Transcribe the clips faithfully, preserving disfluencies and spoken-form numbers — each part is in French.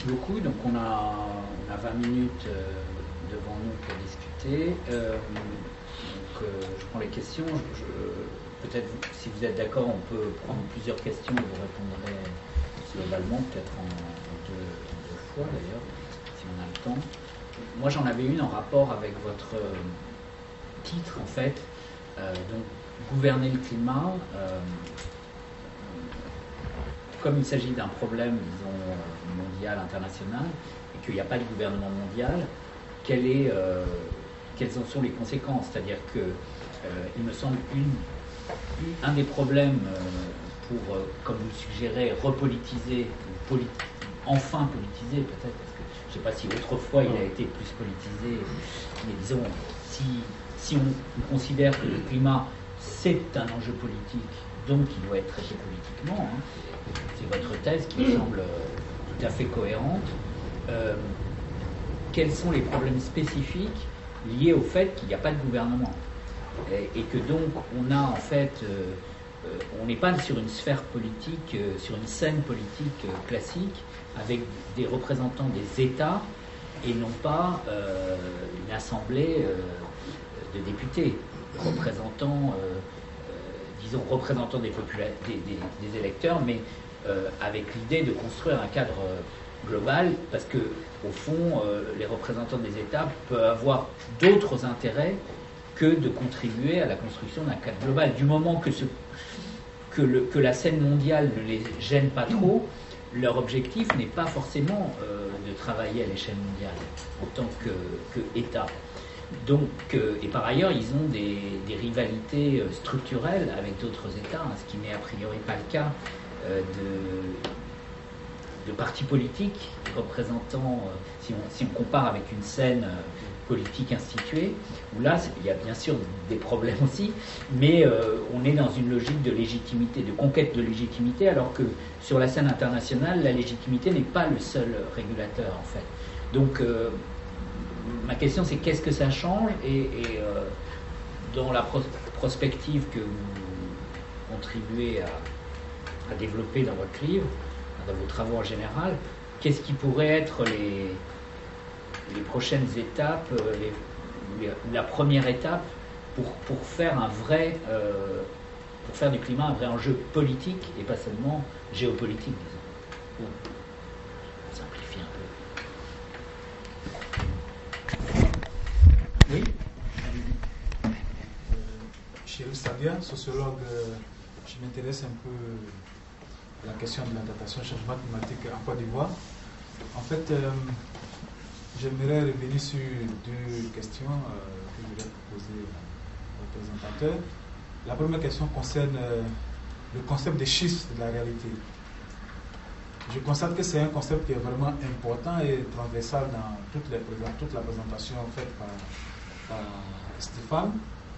merci beaucoup. Donc on a, on a vingt minutes euh, devant nous pour discuter. Euh, donc euh, je prends les questions. Je, je, peut-être si vous êtes d'accord, on peut prendre plusieurs questions et vous répondrez globalement, peut-être en, en, deux, en deux fois d'ailleurs, si on a le temps. Moi j'en avais une en rapport avec votre euh, titre en fait. Euh, donc gouverner le climat. Euh, Comme il s'agit d'un problème, disons, mondial, international, et qu'il n'y a pas de gouvernement mondial, quelle est, euh, quelles en sont les conséquences? C'est-à-dire que, euh, il me semble, une, une, un des problèmes euh, pour, euh, comme vous le suggérez, repolitiser, politi enfin politiser peut-être, parce que je ne sais pas si autrefois il a été plus politisé, mais disons, si, si on, on considère que le climat, c'est un enjeu politique, donc il doit être traité politiquement, hein, c'est votre thèse qui me semble tout à fait cohérente. Euh, quels sont les problèmes spécifiques liés au fait qu'il n'y a pas de gouvernement et, et que donc on a en fait, euh, euh, on n'est pas sur une sphère politique, euh, sur une scène politique euh, classique avec des représentants des États et non pas euh, une assemblée euh, de députés représentant, euh, euh, disons représentants des, des, des, des électeurs, mais Euh, avec l'idée de construire un cadre euh, global, parce que au fond, euh, les représentants des États peuvent avoir d'autres intérêts que de contribuer à la construction d'un cadre global. Du moment que, ce, que, le, que la scène mondiale ne les gêne pas trop, leur objectif n'est pas forcément euh, de travailler à l'échelle mondiale en tant que, que État. Donc, euh, et par ailleurs, ils ont des, des rivalités structurelles avec d'autres États, hein, ce qui n'est a priori pas le cas De, de partis politiques représentant, euh, si, on, si on compare avec une scène euh, politique instituée, où là, il y a bien sûr des problèmes aussi, mais euh, on est dans une logique de légitimité, de conquête de légitimité, alors que sur la scène internationale, la légitimité n'est pas le seul régulateur, en fait. Donc, euh, ma question, c'est qu'est-ce que ça change, et, et euh, dans la pros prospective que vous contribuez à à développer dans votre livre, dans vos travaux en général, qu'est-ce qui pourrait être les, les prochaines étapes, les, les, la première étape pour, pour faire un vrai, euh, pour faire du climat un vrai enjeu politique et pas seulement géopolitique, disons. Bon, on simplifie un peu. Oui. Euh, Chérif Sadia, sociologue, euh, je m'intéresse un peu à la question de l'adaptation au changement climatique en Côte d'Ivoire. En fait, euh, j'aimerais revenir sur deux questions euh, que je voulais poser au présentateur. La première question concerne euh, le concept des chiffres de la réalité. Je constate que c'est un concept qui est vraiment important et transversal dans toute, les, toute la présentation faite par, par Stéphane.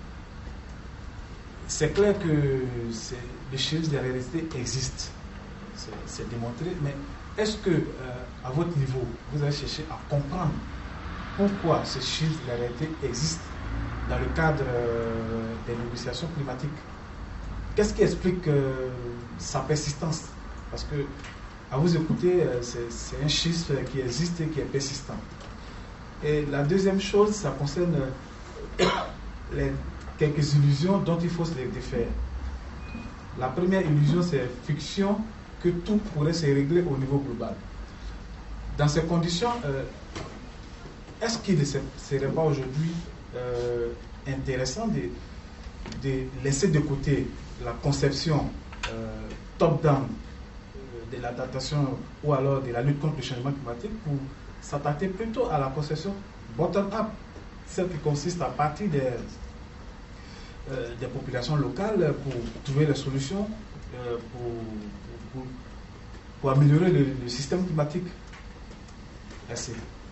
C'est clair que les chiffres de la réalité existent, c'est démontré, mais est-ce que, euh, à votre niveau, vous avez cherché à comprendre pourquoi ces chiffres de la réalité existent dans le cadre euh, des négociations climatiques? Qu'est-ce qui explique euh, sa persistance? Parce que, à vous écouter, euh, c'est un chiffre qui existe et qui est persistant. Et la deuxième chose, ça concerne euh, les quelques illusions dont il faut se les défaire. La première illusion, c'est fiction, que tout pourrait se régler au niveau global. Dans ces conditions, euh, est-ce qu'il ne serait pas aujourd'hui euh, intéressant de, de laisser de côté la conception euh, top-down euh, de l'adaptation ou alors de la lutte contre le changement climatique pour s'attaquer plutôt à la conception bottom-up, celle qui consiste à partir des Euh, des populations locales pour trouver les solutions euh, pour, pour, pour améliorer le, le système climatique. Merci.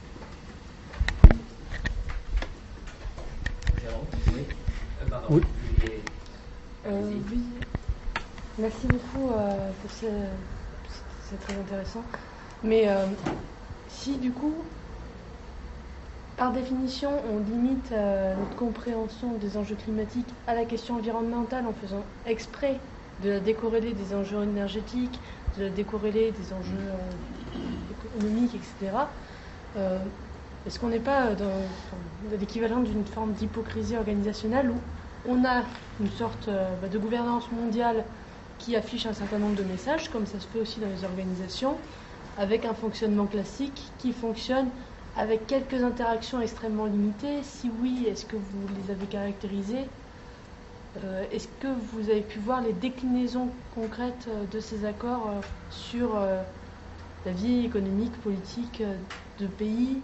Oui. Euh, oui. Merci beaucoup euh, pour ce... C'est très intéressant. Mais euh, si du coup, par définition, on limite euh, notre compréhension des enjeux climatiques à la question environnementale en faisant exprès de la décorréler des enjeux énergétiques, de la décorréler des enjeux euh, économique, et cetera. Euh, est-ce qu'on n'est pas dans, dans l'équivalent d'une forme d'hypocrisie organisationnelle où on a une sorte euh, de gouvernance mondiale qui affiche un certain nombre de messages, comme ça se fait aussi dans les organisations, avec un fonctionnement classique qui fonctionne avec quelques interactions extrêmement limitées? Si oui, est-ce que vous les avez caractérisées? euh, Est-ce que vous avez pu voir les déclinaisons concrètes de ces accords euh, sur euh, la vie économique, politique euh, de pays?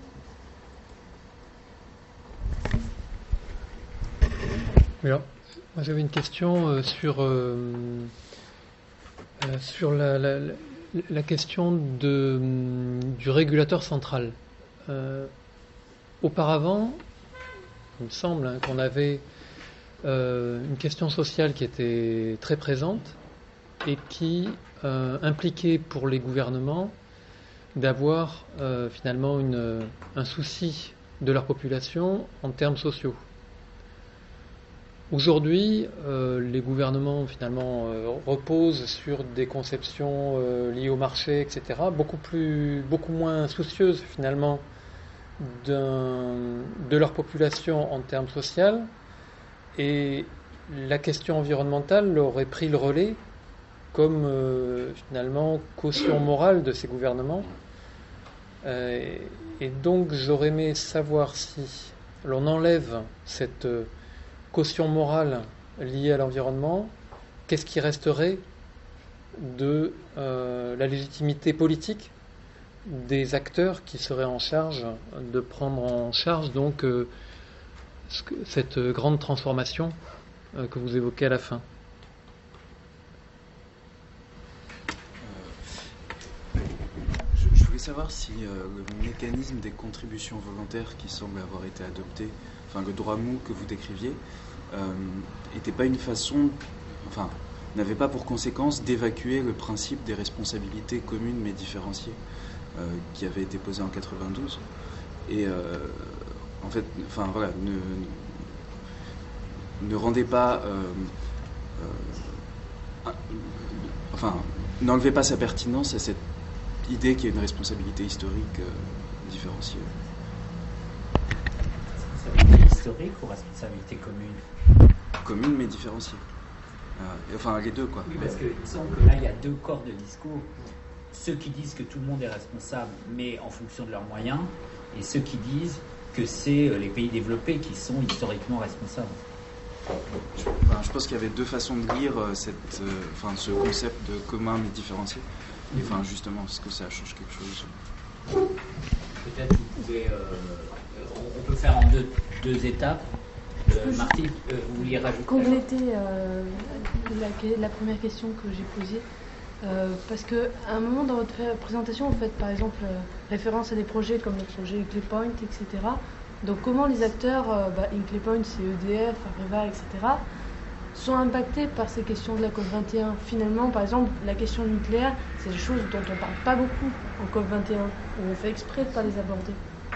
Alors, moi j'avais une question euh, sur, euh, euh, sur la, la, la question de, du régulateur central. Euh, auparavant, il me semble hein, qu'on avait euh, une question sociale qui était très présente et qui euh, impliquait pour les gouvernements d'avoir euh, finalement une, un souci de leur population en termes sociaux. Aujourd'hui, euh, les gouvernements finalement euh, reposent sur des conceptions euh, liées au marché, et cetera, beaucoup plus, beaucoup moins soucieuses finalement d'un, de leur population en termes sociaux, et la question environnementale aurait pris le relais comme euh, finalement caution morale de ces gouvernements. Euh, et donc j'aurais aimé savoir si l'on enlève cette euh, caution morale liée à l'environnement, qu'est-ce qui resterait de euh, la légitimité politique des acteurs qui seraient en charge de prendre en charge donc euh, cette grande transformation euh, que vous évoquez à la fin? Je, je voulais savoir si euh, le mécanisme des contributions volontaires qui semble avoir été adopté, enfin le droit mou que vous décriviez, n'était euh, pas une façon, enfin, n'avait pas pour conséquence d'évacuer le principe des responsabilités communes mais différenciées euh, qui avait été posé en quatre-vingt-douze. Et euh, en fait, enfin voilà, ne, ne rendez pas, euh, euh, enfin, n'enlevez pas sa pertinence à cette idée qu'il y a une responsabilité historique euh, différenciée. Responsabilité historique ou responsabilité commune? Commune mais différenciée. Euh, enfin les deux quoi. Oui, parce qu'il me semble que là il y a deux corps de discours. Ceux qui disent que tout le monde est responsable mais en fonction de leurs moyens, et ceux qui disent que c'est les pays développés qui sont historiquement responsables. Je, enfin, je pense qu'il y avait deux façons de lire cette, euh, enfin, ce concept de commun mais différencié. Et enfin justement, est-ce que ça change quelque chose? Peut-être vous pouvez, euh, on peut faire en deux, deux étapes. Euh, Martine, euh, vous vouliez rajouter? Compléter euh, la, la première question que j'ai posée. Euh, parce qu'à un moment dans votre présentation, vous faites par exemple euh, référence à des projets comme le projet Hinkley Point, et cetera. Donc comment les acteurs, euh, bah, Hinkley Point, c'est E D F, Areva, et cetera, sont impactés par ces questions de la COP vingt et un? Finalement, par exemple, la question nucléaire, c'est des choses dont on ne parle pas beaucoup en COP vingt et un, où on fait exprès de ne pas les aborder.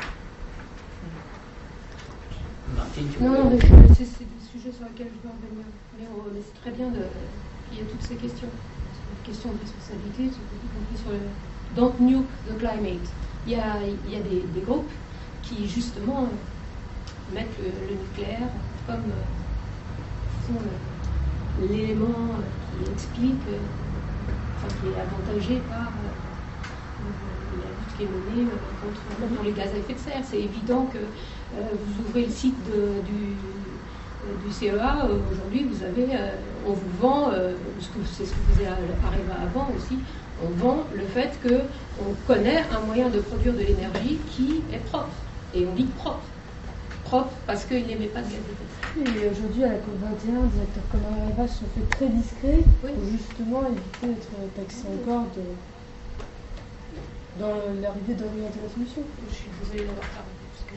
Martine, tu non, peux... non, mais c'est, c'est des sujets sur lesquels je veux revenir. Mais on, c'est très bien de, qu'il y ait toutes ces questions. Les questions de responsabilité, y compris sur le Don't Nuke the Climate. Il y a, il y a des, des groupes qui, justement, euh, mettent le, le nucléaire comme euh, sont, euh, l'élément qui explique, euh, enfin, qui est avantagé par euh, la lutte qui est menée contre, contre les gaz à effet de serre. C'est évident que euh, vous ouvrez le site de, du. du C E A, euh, aujourd'hui, vous avez, euh, on vous vend, euh, ce que, c'est ce que faisait Areva avant aussi, on vend le fait qu'on connaît un moyen de produire de l'énergie qui est propre. Et on dit propre. Propre parce qu'il n'émet pas de gaz à effet de serre. Et aujourd'hui, à la COP vingt et un, des acteurs comme Areva se sont fait très discrets oui. pour justement éviter d'être taxés encore de... dans l'arrivée d'orienter la solution. Je suis désolée d'avoir parlé.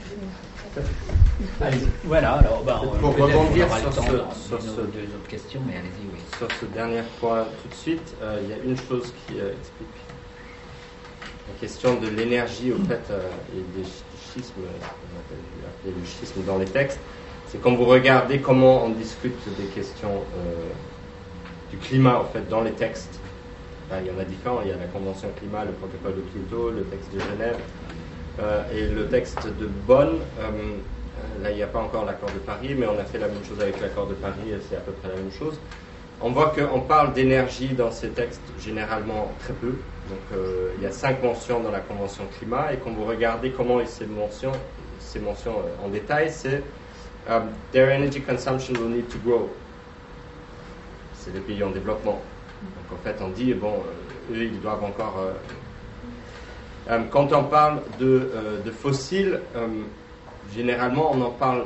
Allez, voilà, alors bah, on, pour rebondir sur, sur, ce, dans, sur dans ce, deux autres questions, mais allez-y, oui. Sur ce dernier point tout de suite, euh, il y a une chose qui euh, explique la question de l'énergie au fait euh, et des schismes, on appelle le schisme dans les textes. C'est quand vous regardez comment on discute des questions euh, du climat en fait dans les textes, ben, il y en a différents. Il y a la Convention climat, le protocole de Kyoto, le texte de Genève euh, et le texte de Bonn. Euh, là, il n'y a pas encore l'accord de Paris, mais on a fait la même chose avec l'accord de Paris et c'est à peu près la même chose. On voit qu'on parle d'énergie dans ces textes généralement très peu. Donc euh, il y a cinq mentions dans la Convention climat et quand vous regardez comment ces mentions, ces mentions euh, en détail, c'est um, their energy consumption will need to grow. C'est les pays en développement. Donc en fait on dit bon, euh, eux ils doivent encore. Euh, euh, quand on parle de, euh, de fossiles, euh, généralement on en parle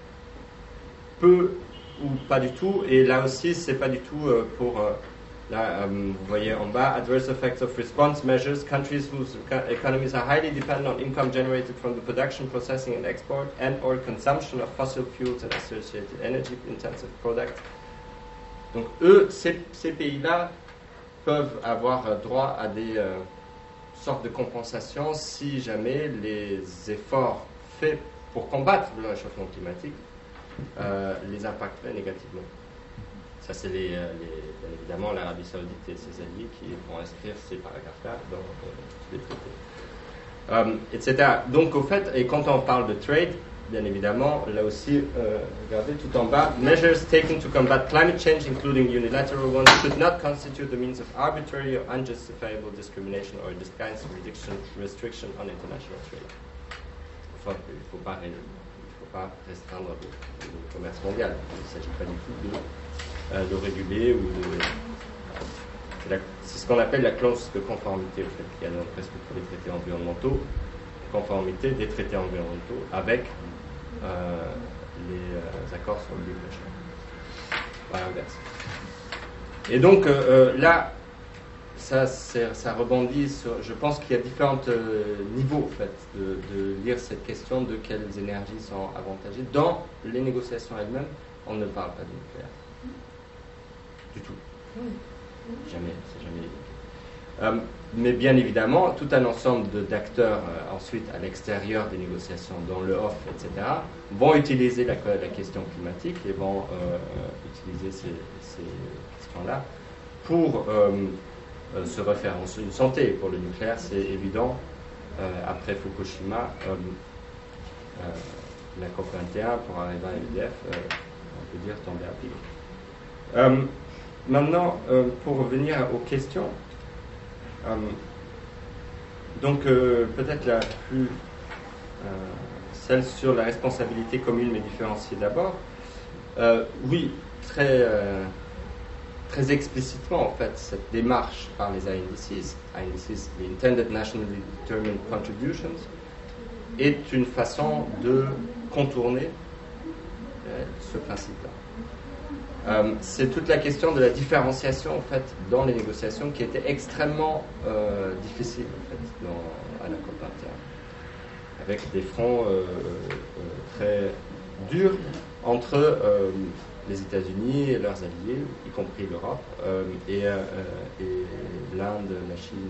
peu ou pas du tout, et là aussi c'est pas du tout euh, pour euh, là um, vous voyez en bas adverse effects of response measures, countries whose economies are highly dependent on income generated from the production, processing and export and or consumption of fossil fuels and associated energy intensive products. Donc eux, ces, ces pays-là peuvent avoir droit à des euh, sortes de compensations si jamais les efforts faits pour combattre le réchauffement climatique Euh, les impacterait négativement. Ça, c'est les, les, bien évidemment l'Arabie Saoudite et ses alliés qui vont inscrire ces paragraphes-là dans euh, les traités, um, et cetera. Donc, au fait, et quand on parle de trade, bien évidemment, là aussi, euh, regardez tout en bas, measures taken to combat climate change, including unilateral ones, should not constitute the means of arbitrary or unjustifiable discrimination or disguised restriction, restriction on international trade. Enfin, il ne faut pas pas restreindre le, le commerce mondial. Il ne s'agit pas du tout de euh, le réguler ou de... C'est, la, c'est ce qu'on appelle la clause de conformité, au fait, qu'il y a dans presque tous les traités environnementaux, conformité des traités environnementaux avec euh, les euh, accords sur le libre-échange. Pas l'inverse. Et donc, euh, euh, là, Ça, ça rebondit sur. Je pense qu'il y a différents euh, niveaux en fait, de, de lire cette question de quelles énergies sont avantagées. Dans les négociations elles-mêmes, on ne parle pas du nucléaire. Du tout. Jamais, c'est jamais évoqué. Euh, mais bien évidemment, tout un ensemble de, d'acteurs euh, ensuite à l'extérieur des négociations, dans le off, et cetera, vont utiliser la, la question climatique et vont euh, utiliser ces, ces questions-là pour. Euh, Euh, se refaire une santé. Pour le nucléaire, c'est évident. Euh, après Fukushima, euh, euh, la COP vingt et un, pour arriver à E D F, euh, on peut dire tomber à pic. Euh, maintenant, euh, pour revenir aux questions, euh, donc euh, peut-être la plus, euh, celle sur la responsabilité commune mais différenciée d'abord. Euh, oui, très... Euh, Très explicitement, en fait, cette démarche par les I N D Cs, I N D Cs, les Intended Nationally Determined Contributions, est une façon de contourner euh, ce principe-là. Euh, c'est toute la question de la différenciation, en fait, dans les négociations qui était extrêmement euh, difficile, en fait, dans, à la COP vingt et un, avec des fronts euh, euh, très durs entre euh, les États-Unis et leurs alliés, y compris l'Europe, euh, et, euh, et l'Inde, la Chine,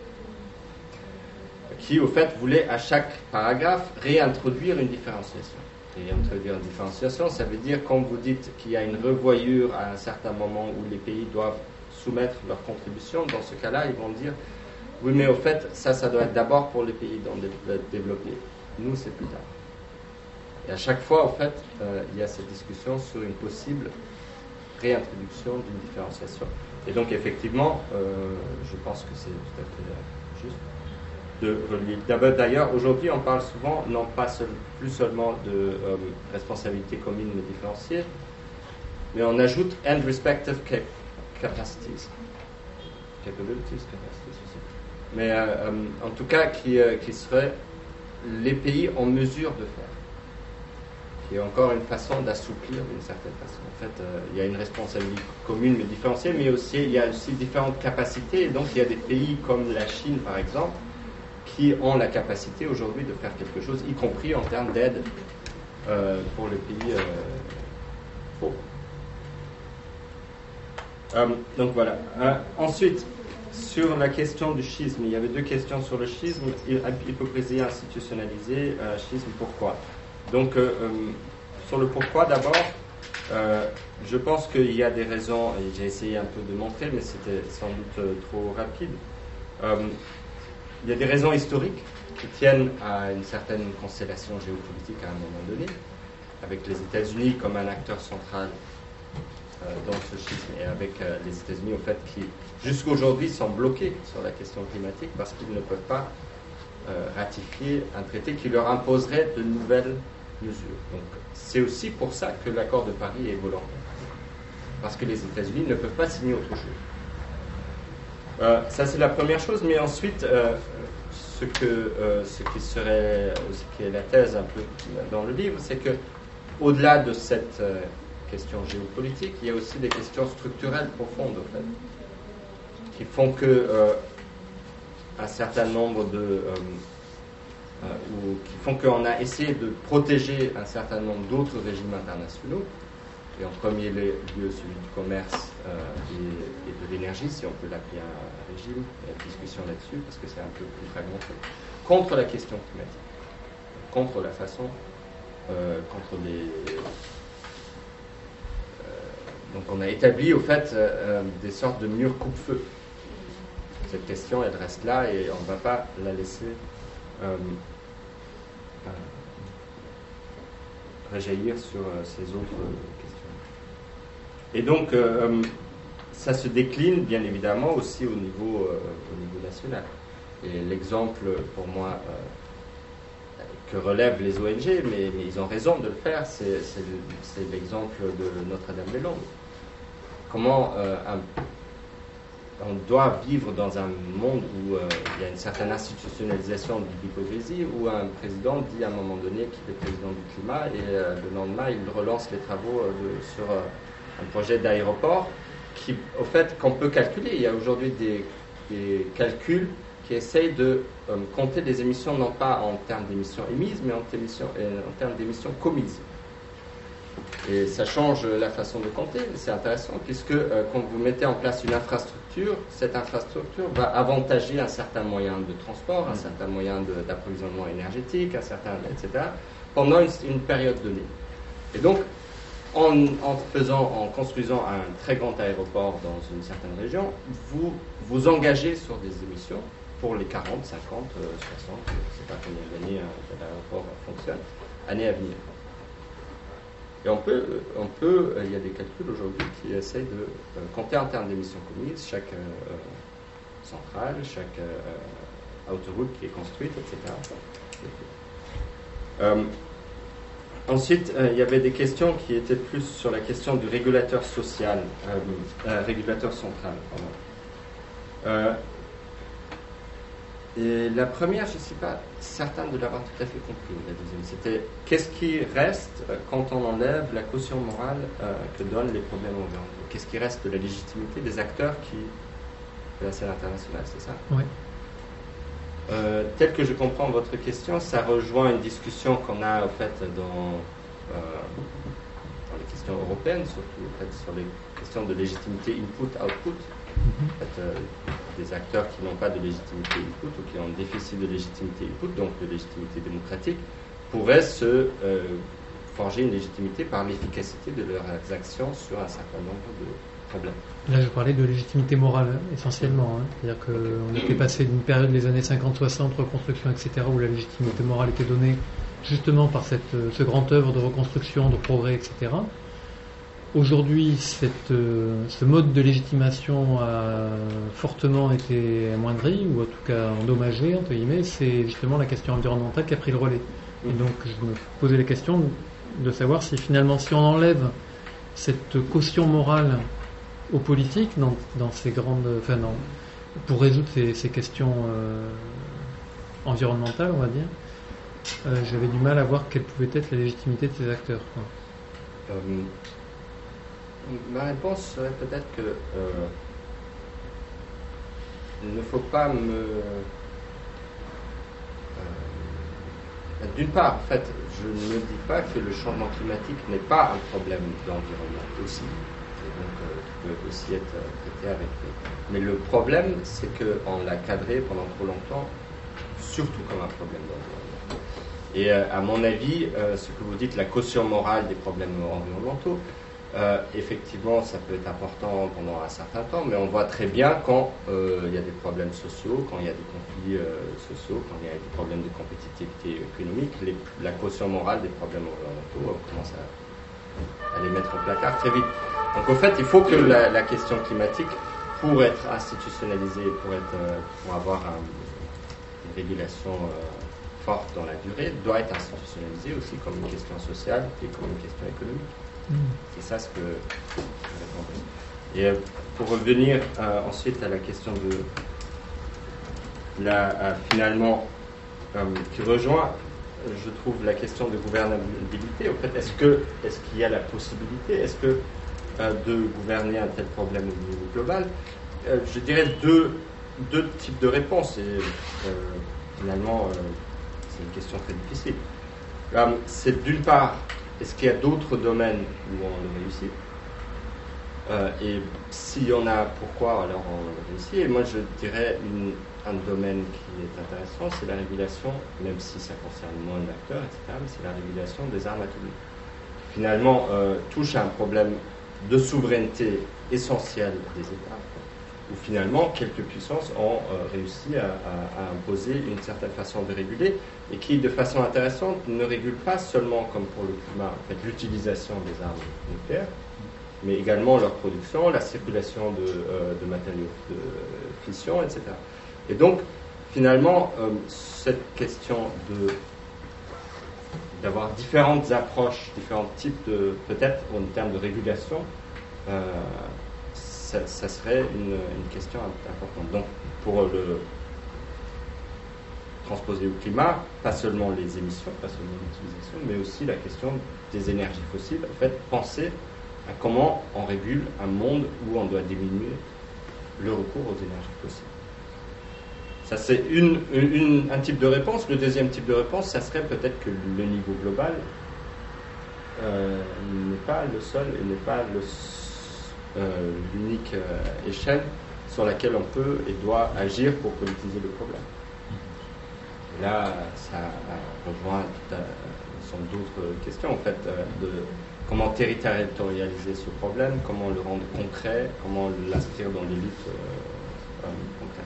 qui, au fait, voulaient à chaque paragraphe réintroduire une différenciation. Réintroduire une différenciation, ça veut dire, quand vous dites qu'il y a une revoyure à un certain moment où les pays doivent soumettre leur contribution, dans ce cas-là, ils vont dire, oui, mais au fait, ça, ça doit être d'abord pour les pays développés. Nous, c'est plus tard. Et à chaque fois, en fait, euh, il y a cette discussion sur une possible réintroduction d'une différenciation. Et donc, effectivement, euh, je pense que c'est tout à fait juste de relier. D'ailleurs, aujourd'hui, on parle souvent, non pas seul, plus seulement de euh, responsabilité commune mais différenciée, mais on ajoute and respective cap capacities. Capabilities, capacities aussi. Mais euh, euh, en tout cas, qui, euh, qui seraient les pays en mesure de faire. Qui est encore une façon d'assouplir d'une certaine façon. En fait, euh, il y a une responsabilité commune mais différenciée, mais aussi il y a aussi différentes capacités. Et donc, il y a des pays comme la Chine, par exemple, qui ont la capacité aujourd'hui de faire quelque chose, y compris en termes d'aide euh, pour les pays euh, pauvres. Euh, donc voilà. Euh, ensuite, sur la question du schisme, il y avait deux questions sur le schisme, hypocrisie institutionnalisée, euh, schisme pourquoi. Donc, euh, euh, sur le pourquoi, d'abord, Euh, je pense qu'il y a des raisons, et j'ai essayé un peu de montrer, mais c'était sans doute euh, trop rapide. Euh, il y a des raisons historiques qui tiennent à une certaine constellation géopolitique à un moment donné, avec les États-Unis comme un acteur central euh, dans ce schisme, et avec euh, les États-Unis, au fait, qui jusqu'aujourd'hui sont bloqués sur la question climatique parce qu'ils ne peuvent pas euh, ratifier un traité qui leur imposerait de nouvelles mesures. Donc, c'est aussi pour ça que l'accord de Paris est volontaire, parce que les États-Unis ne peuvent pas signer autre chose. Euh, ça, c'est la première chose, mais ensuite, euh, ce, que, euh, ce qui serait, ce qui est la thèse un peu dans le livre, c'est que au-delà de cette euh, question géopolitique, il y a aussi des questions structurelles profondes, en fait, qui font que euh, un certain nombre de euh, euh, ou qui font qu'on a essayé de protéger un certain nombre d'autres régimes internationaux, et en premier lieu celui du commerce euh, et, et de l'énergie, si on peut l'appeler un régime. Il y a une discussion là-dessus, parce que c'est un peu plus fragmenté, contre la question climatique, contre la façon, euh, contre les... Euh, donc on a établi, au fait, euh, des sortes de murs coupe-feu. Cette question, elle reste là, et on ne va pas la laisser euh, euh, rejaillir sur euh, ces autres questions. Et donc, euh, ça se décline bien évidemment aussi au niveau, euh, au niveau national. Et l'exemple, pour moi, euh, que relèvent les O N G, mais, mais ils ont raison de le faire, c'est, c'est, c'est l'exemple de Notre-Dame-des-Landes. Comment euh, un, on doit vivre dans un monde où euh, il y a une certaine institutionnalisation de l'hypocrisie, où un président dit à un moment donné qu'il est président du climat, et euh, le lendemain, il relance les travaux euh, de, sur euh, un projet d'aéroport qui, au fait, qu'on peut calculer. Il y a aujourd'hui des, des calculs qui essayent de euh, compter les émissions, non pas en termes d'émissions émises, mais en, émissions, euh, en termes d'émissions commises. Et ça change la façon de compter, c'est intéressant, puisque euh, quand vous mettez en place une infrastructure, cette infrastructure va avantager un certain moyen de transport, un certain moyen de, d'approvisionnement énergétique, un certain, et cetera, pendant une, une période donnée. Et donc, en, en, faisant, en construisant un très grand aéroport dans une certaine région, vous vous engagez sur des émissions pour les quarante, cinquante, soixante, je ne sais pas combien d'années euh, l'aéroport fonctionne, années à venir. Et on peut, on peut, il y a des calculs aujourd'hui qui essayent de euh, compter en termes d'émissions commises chaque euh, centrale, chaque euh, autoroute qui est construite, et cetera. Euh, ensuite, euh, il y avait des questions qui étaient plus sur la question du régulateur social, euh, euh, régulateur central. Pardon. Euh, Et la première, je ne suis pas certain de l'avoir tout à fait compris. La deuxième, c'était qu'est-ce qui reste quand on enlève la caution morale euh, que donnent les problèmes environnementaux? Qu'est-ce qui reste de la légitimité des acteurs qui, de la scène internationale, c'est ça? Oui. Euh, tel que je comprends votre question, ça rejoint une discussion qu'on a en fait dans, euh, dans les questions européennes, surtout en fait, sur les questions de légitimité input-output. En fait, euh, des acteurs qui n'ont pas de légitimité input ou qui ont un déficit de légitimité input, donc de légitimité démocratique, pourraient se euh, forger une légitimité par l'efficacité de leurs actions sur un certain nombre de problèmes. Là, je parlais de légitimité morale, essentiellement. Hein. C'est-à-dire qu'on était passé d'une période des années cinquante soixante, reconstruction, et cetera, où la légitimité morale était donnée justement par cette, ce grand œuvre de reconstruction, de progrès, et cetera. Aujourd'hui, cette, euh, ce mode de légitimation a fortement été amoindri, ou en tout cas endommagé, entre guillemets. C'est justement la question environnementale qui a pris le relais. Et donc, je me posais la question de savoir si finalement, si on enlève cette caution morale aux politiques, dans, dans ces grandes, enfin, dans, pour résoudre ces, ces questions euh, environnementales, on va dire, euh, j'avais du mal à voir quelle pouvait être la légitimité de ces acteurs. Quoi. Euh... Ma réponse serait peut-être que euh, il ne faut pas me... Euh, d'une part, en fait, je ne dis pas que le changement climatique n'est pas un problème d'environnement aussi, et donc euh, qui peut aussi être traité avec... Mais le problème, c'est qu'on l'a cadré pendant trop longtemps, surtout comme un problème d'environnement. Et euh, à mon avis, euh, ce que vous dites, la caution morale des problèmes environnementaux, Euh, effectivement, ça peut être important pendant un certain temps, mais on voit très bien quand euh, il y a des problèmes sociaux, quand il y a des conflits euh, sociaux, quand il y a des problèmes de compétitivité économique, les, la caution morale des problèmes environnementaux, on commence à, à les mettre au placard très vite. Donc, en fait, il faut que la, la question climatique, pour être institutionnalisée, pour, être, euh, pour avoir un, une régulation euh, forte dans la durée, doit être institutionnalisée aussi comme une question sociale et comme une question économique. C'est ça ce que je répondais. Et euh, pour revenir euh, ensuite à la question de la, euh, finalement, euh, qui rejoint, je trouve, la question de gouvernabilité. En fait, est-ce que, est-ce qu'il y a la possibilité, est-ce que euh, de gouverner un tel problème au niveau global? euh, Je dirais deux, deux types de réponses. Et euh, finalement, euh, c'est une question très difficile. Euh, c'est d'une part, est-ce qu'il y a d'autres domaines où on le réussit? euh, Et s'il y en a, pourquoi alors on le réussit? Et moi, je dirais une, un domaine qui est intéressant, c'est la régulation, même si ça concerne moins d'acteurs, et cetera, mais c'est la régulation des armes atomiques. Finalement, euh, touche à un problème de souveraineté essentiel des États, où finalement, quelques puissances ont euh, réussi à, à, à imposer une certaine façon de réguler, et qui, de façon intéressante, ne régule pas seulement, comme pour le climat, en fait, l'utilisation des armes nucléaires, mais également leur production, la circulation de, euh, de matériaux de fission, et cetera. Et donc, finalement, euh, cette question de d'avoir différentes approches, différents types de, peut-être en termes de régulation, euh, ça, ça serait une, une question importante. Donc, pour le transposer au climat, pas seulement les émissions, pas seulement l'utilisation, mais aussi la question des énergies fossiles. En fait, penser à comment on régule un monde où on doit diminuer le recours aux énergies fossiles. Ça, c'est une, une, un type de réponse. Le deuxième type de réponse, ça serait peut-être que le niveau global euh, n'est pas le seul et n'est pas le, euh, l'unique euh, échelle sur laquelle on peut et doit agir pour politiser le problème. Et là, ça rejoint euh, sans d'autres questions, en fait, euh, de comment territorialiser ce problème, comment le rendre concret, comment l'inscrire dans des luttes euh, euh, concrètes.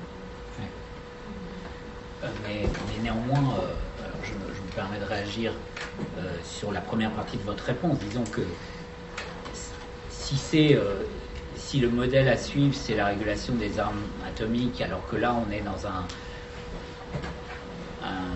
Euh, mais, mais néanmoins, euh, alors je, je me permets de réagir euh, sur la première partie de votre réponse. Disons que si, c'est, euh, si le modèle à suivre, c'est la régulation des armes atomiques, alors que là, on est dans un, un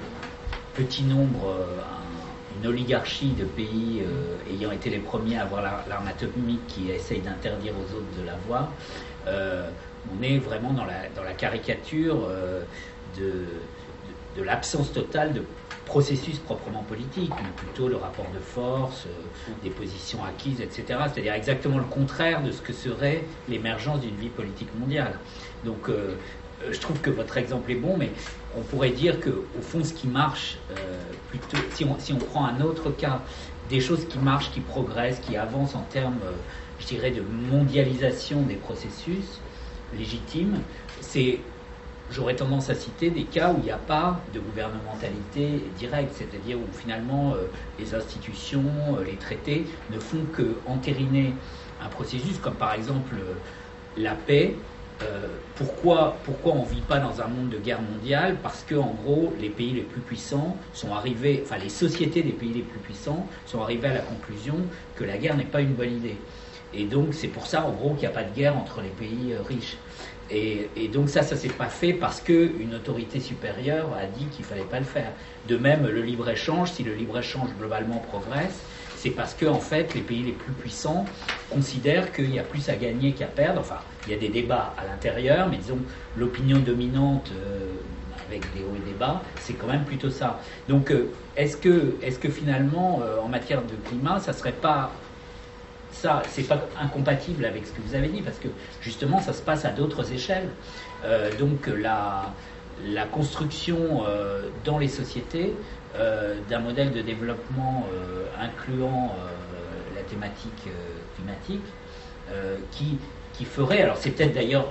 petit nombre, un, une oligarchie de pays euh, ayant été les premiers à avoir l'arme atomique qui essayent d'interdire aux autres de l'avoir, euh, on est vraiment dans la, dans la caricature euh, de, de, de l'absence totale de processus proprement politique, mais plutôt le rapport de force, euh, des positions acquises, et cetera. C'est-à-dire exactement le contraire de ce que serait l'émergence d'une vie politique mondiale. Donc, euh, je trouve que votre exemple est bon, mais on pourrait dire qu'au fond, ce qui marche, euh, plutôt, si on, si on prend un autre cas, des choses qui marchent, qui progressent, qui avancent en termes, euh, je dirais, de mondialisation des processus légitimes, c'est, j'aurais tendance à citer des cas où il n'y a pas de gouvernementalité directe, c'est-à-dire où finalement euh, les institutions, euh, les traités ne font que entériner un processus, comme par exemple euh, la paix. Euh, pourquoi, pourquoi on ne vit pas dans un monde de guerre mondiale? Parce que, en gros, les pays les plus puissants sont arrivés, enfin les sociétés des pays les plus puissants sont arrivées à la conclusion que la guerre n'est pas une bonne idée. Et donc c'est pour ça, en gros, qu'il n'y a pas de guerre entre les pays euh, riches. Et, et donc ça, ça ne s'est pas fait parce qu'une autorité supérieure a dit qu'il ne fallait pas le faire. De même, le libre-échange, si le libre-échange globalement progresse, c'est parce que, en fait, les pays les plus puissants considèrent qu'il y a plus à gagner qu'à perdre. Enfin, il y a des débats à l'intérieur, mais disons, l'opinion dominante, euh, avec des hauts et des bas, c'est quand même plutôt ça. Donc, euh, est-ce que, est-ce que finalement, euh, en matière de climat, ça serait pas... Ça, c'est pas incompatible avec ce que vous avez dit, parce que, justement, ça se passe à d'autres échelles. Euh, donc, la, la construction euh, dans les sociétés Euh, d'un modèle de développement euh, incluant euh, la thématique euh, climatique euh, qui, qui ferait, alors c'est peut-être d'ailleurs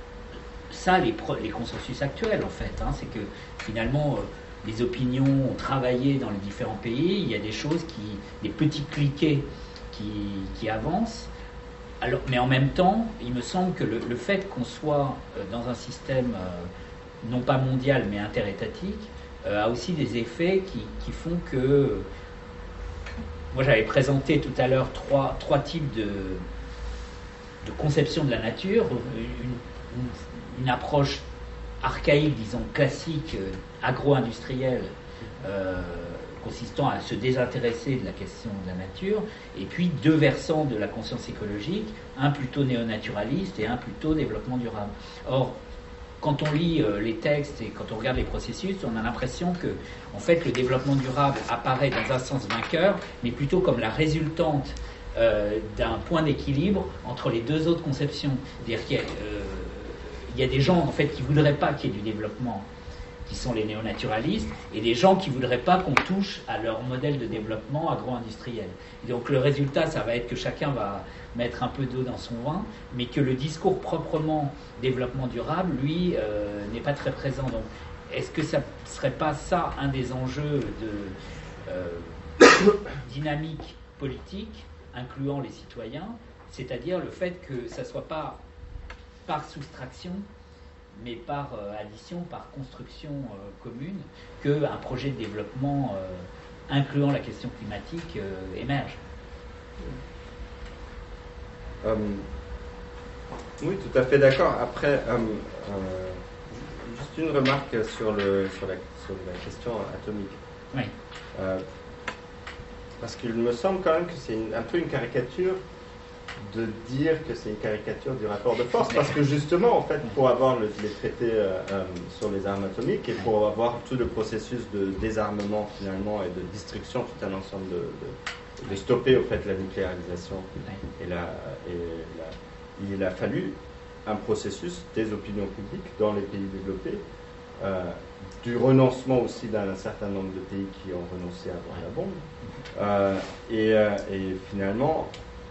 ça les, pro, les consensus actuels en fait, hein, c'est que finalement euh, les opinions ont travaillé dans les différents pays, il y a des choses qui, des petits cliquets qui qui, qui avance. Alors, mais en même temps, il me semble que le, le fait qu'on soit dans un système euh, non pas mondial mais interétatique euh, a aussi des effets qui, qui font que... Moi, j'avais présenté tout à l'heure trois, trois types de, de conception de la nature. Une, une, une approche archaïque, disons classique, euh, agro-industrielle, euh, consistant à se désintéresser de la question de la nature, et puis deux versants de la conscience écologique, un plutôt néonaturaliste et un plutôt développement durable. Or, quand on lit euh, les textes et quand on regarde les processus, on a l'impression que, en fait, le développement durable apparaît dans un sens vainqueur, mais plutôt comme la résultante euh, d'un point d'équilibre entre les deux autres conceptions. C'est-à-dire qu'il y a, euh, il y a des gens, en fait, qui ne voudraient pas qu'il y ait du développement, qui sont les néonaturalistes, et des gens qui ne voudraient pas qu'on touche à leur modèle de développement agro-industriel. Et donc le résultat, ça va être que chacun va mettre un peu d'eau dans son vin, mais que le discours proprement développement durable, lui, euh, n'est pas très présent. Donc est-ce que ça ne serait pas ça un des enjeux de euh, dynamique politique, incluant les citoyens, c'est-à-dire le fait que ça ne soit pas par soustraction, mais par euh, addition, par construction euh, commune, qu'un projet de développement euh, incluant la question climatique euh, émerge. Euh, oui, tout à fait d'accord. Après, euh, euh, juste une remarque sur, le, sur, la, sur la question atomique. Oui. Euh, parce qu'il me semble quand même que c'est une, un peu une caricature de dire que c'est une caricature du rapport de force, parce que justement, en fait, pour avoir le, les traités euh, euh, sur les armes atomiques et pour avoir tout le processus de désarmement finalement et de destruction, tout un ensemble de, de, de stopper au fait la nucléarisation, et la, et la, il a fallu un processus des opinions publiques dans les pays développés, euh, du renoncement aussi d'un certain nombre de pays qui ont renoncé à avoir la bombe, euh, et, euh, et finalement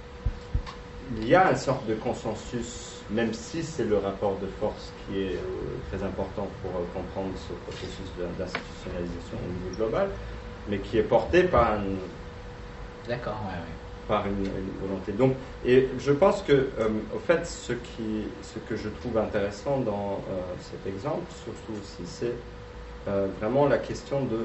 il y a une sorte de consensus, même si c'est le rapport de force qui est euh, très important pour euh, comprendre ce processus d'institutionnalisation au niveau global, mais qui est porté par, un, D'accord, ouais, ouais. par une, une volonté. Donc, et je pense que, euh, au fait, ce, qui, ce que je trouve intéressant dans euh, cet exemple, surtout aussi, c'est euh, vraiment la question de,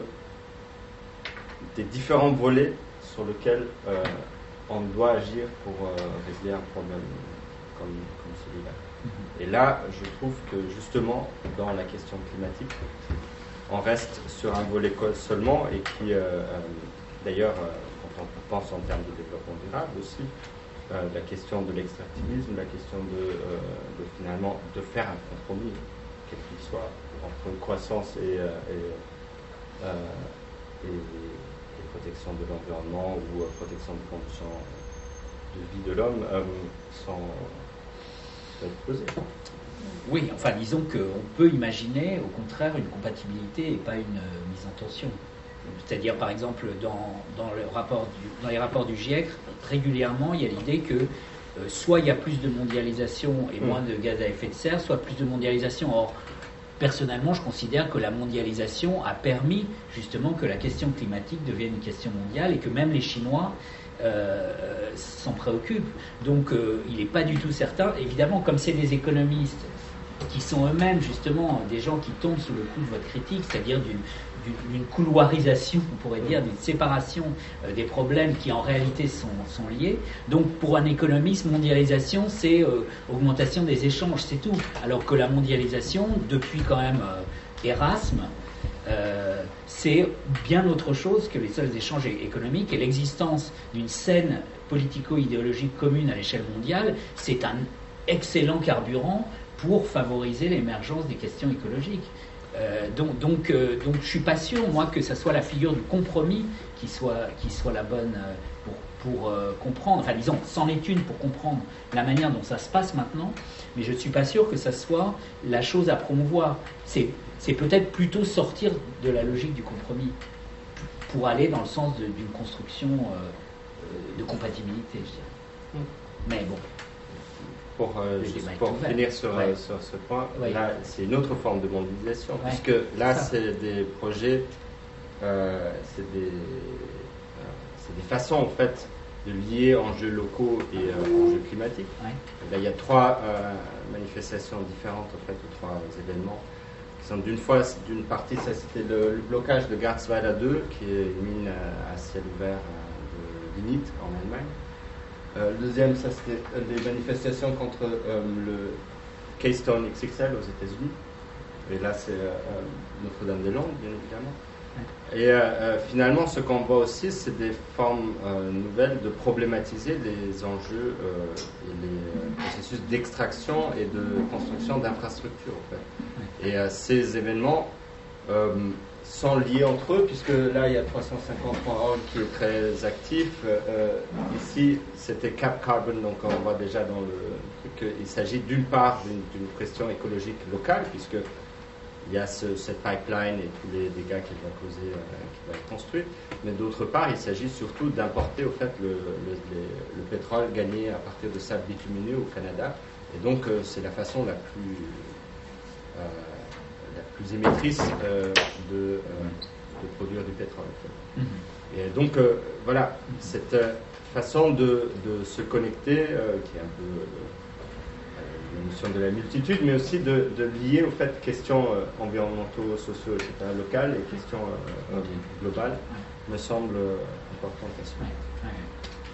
des différents volets sur lesquels euh, on doit agir pour euh, régler un problème comme, comme celui-là. Mm-hmm. Et là, je trouve que justement, dans la question climatique, on reste sur un volet seulement, et qui, euh, euh, d'ailleurs, euh, quand on pense en termes de développement durable aussi, euh, la question de l'extractivisme, la question de, euh, de finalement de faire un compromis, quel qu'il soit, entre croissance et, euh, et, euh, et protection de l'environnement ou euh, protection des conditions de vie de l'homme euh, sans être posées. Oui, enfin disons qu'on peut imaginer au contraire une compatibilité et pas une euh, mise en tension. C'est-à-dire par exemple dans, dans, le rapport du, dans les rapports du GIEC, régulièrement il y a l'idée que euh, soit il y a plus de mondialisation et mmh. moins de gaz à effet de serre, soit plus de mondialisation. Or, personnellement, je considère que la mondialisation a permis justement que la question climatique devienne une question mondiale et que même les Chinois euh, s'en préoccupent. Donc euh, il n'est pas du tout certain, évidemment, comme c'est des économistes qui sont eux-mêmes justement des gens qui tombent sous le coup de votre critique, c'est-à-dire d'une d'une couloirisation, on pourrait dire, d'une séparation euh, des problèmes qui en réalité sont, sont liés. Donc pour un économiste, mondialisation, c'est euh, augmentation des échanges, c'est tout. Alors que la mondialisation, depuis quand même euh, Erasme, euh, c'est bien autre chose que les seuls échanges économiques, et l'existence d'une scène politico-idéologique commune à l'échelle mondiale, c'est un excellent carburant pour favoriser l'émergence des questions écologiques. Euh, donc, donc, euh, donc, je suis pas sûr, moi, que ça soit la figure du compromis qui soit, qui soit la bonne euh, pour, pour euh, comprendre, enfin, disons, c'en est une pour comprendre la manière dont ça se passe maintenant, mais je ne suis pas sûr que ça soit la chose à promouvoir. C'est, c'est peut-être plutôt sortir de la logique du compromis pour aller dans le sens de, d'une construction euh, de compatibilité, je dirais. Mais bon. Pour, euh, juste pour finir sur, ouais. euh, sur ce point, ouais. Là, c'est une autre forme de mondialisation, ouais. puisque là, c'est des projets, euh, c'est des, euh, c'est des façons, en fait, de lier enjeux locaux et euh, enjeux climatiques. Ouais. Et là, il y a trois euh, manifestations différentes, en fait, ou trois événements. Qui sont d'une fois, d'une partie, ça c'était le, le blocage de Garzweiler deux, qui est une mine à, à ciel ouvert euh, de lignite en Allemagne. Euh, le deuxième, ça c'était des manifestations contre euh, le Keystone X X L aux États-Unis. Et là, c'est euh, Notre-Dame-des-Landes, bien évidemment. Et euh, euh, finalement, ce qu'on voit aussi, c'est des formes euh, nouvelles de problématiser les enjeux euh, et les euh, processus d'extraction et de construction d'infrastructures. En fait. Et euh, ces événements euh, sont liés entre eux, puisque là, il y a trois cent cinquante point org qui est très actif. Euh, ici, c'était Cap Carbon, donc on voit déjà dans le truc qu'il s'agit d'une part d'une, d'une question écologique locale, puisque il y a ce, cette pipeline et tous les dégâts qu'elle va causer, euh, qui va être construite. Mais d'autre part, il s'agit surtout d'importer au fait le, le, le, le pétrole gagné à partir de sable bitumineux au Canada. Et donc, euh, c'est la façon la plus, euh, la plus émettrice euh, de, euh, de produire du pétrole. En fait. Mm-hmm. Et donc, euh, voilà, cette euh, façon de, de se connecter, euh, qui est un peu... Euh, la notion de la multitude, mais aussi de, de lier au fait questions euh, environnementaux, sociaux, et cetera, locales et questions euh, euh, globales, me semble euh, importante à ce moment.